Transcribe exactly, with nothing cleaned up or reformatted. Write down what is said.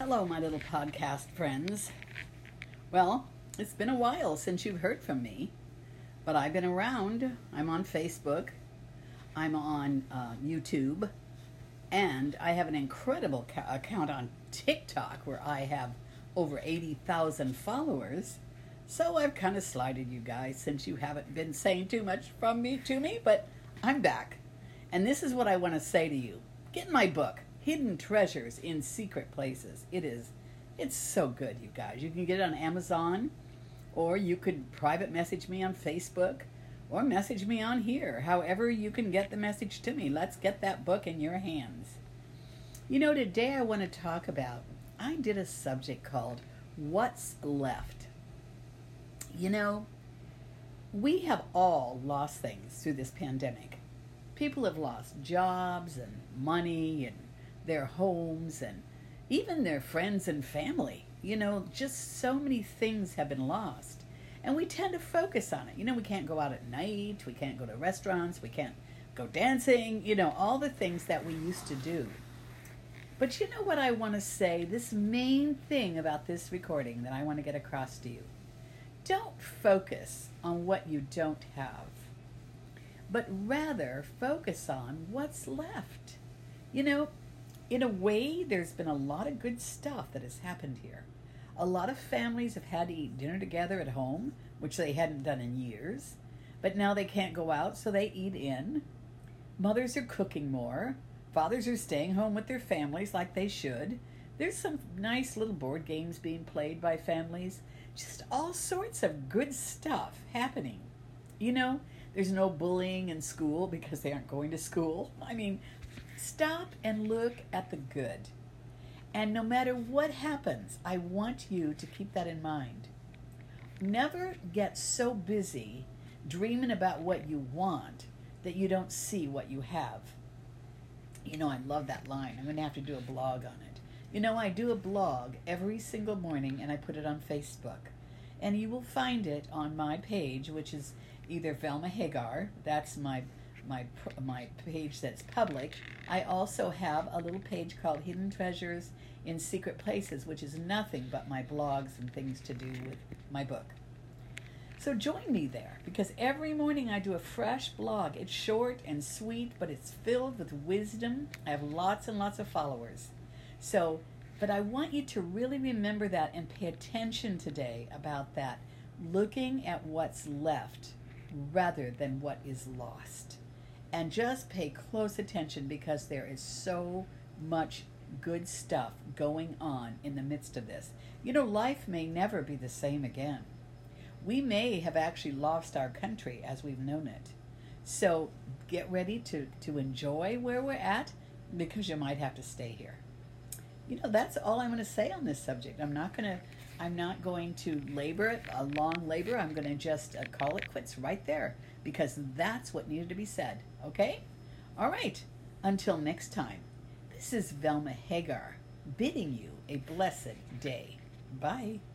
Hello, my little podcast friends. Well, it's been a while since you've heard from me, but I've been around. I'm on Facebook, I'm on uh, YouTube, and I have an incredible ca- account on TikTok where I have over eighty thousand followers. So I've kind of slighted you guys since you haven't been saying too much from me to me, but I'm back. And this is what I want to say to you. Get my book, Hidden Treasures in Secret Places. It is, it's so good, you guys. You can get it on Amazon, or you could private message me on Facebook, or message me on here. However you can get the message to me. Let's get that book in your hands. You know, today I want to talk about, I did a subject called What's Left. You know, we have all lost things through this pandemic. People have lost jobs and money and their homes and even their friends and family. You know, just so many things have been lost. And we tend to focus on it. You know, we can't go out at night. We can't go to restaurants. We can't go dancing. You know, all the things that we used to do. But you know what I want to say? This main thing about this recording that I want to get across to you. Don't focus on what you don't have, but rather focus on what's left. You know, in a way, there's been a lot of good stuff that has happened here. A lot of families have had to eat dinner together at home, which they hadn't done in years, but now they can't go out, so they eat in. Mothers are cooking more. Fathers are staying home with their families like they should. There's some nice little board games being played by families. Just all sorts of good stuff happening. You know, there's no bullying in school because they aren't going to school. I mean, stop and look at the good. And no matter what happens, I want you to keep that in mind. Never get so busy dreaming about what you want that you don't see what you have. You know, I love that line. I'm going to have to do a blog on it. You know, I do a blog every single morning and I put it on Facebook. And you will find it on my page, which is either Velma Hagar, that's my my my page that's public. I also have a little page called Hidden Treasures in Secret Places, which is nothing but my blogs and things to do with my book. So join me there, because every morning I do a fresh blog. It's short and sweet, but it's filled with wisdom. I have lots and lots of followers. So, but I want you to really remember that and pay attention today about that, looking at what's left rather than what is lost. And just pay close attention, because there is so much good stuff going on in the midst of this. You know, life may never be the same again. We may have actually lost our country as we've known it. So get ready to, to enjoy where we're at, because you might have to stay here. You know, that's all I'm going to say on this subject. I'm not going to I'm not going to labor it, a long labor. I'm going to just uh, call it quits right there, because that's what needed to be said. Okay? All right. Until next time, this is Velma Hagar bidding you a blessed day. Bye.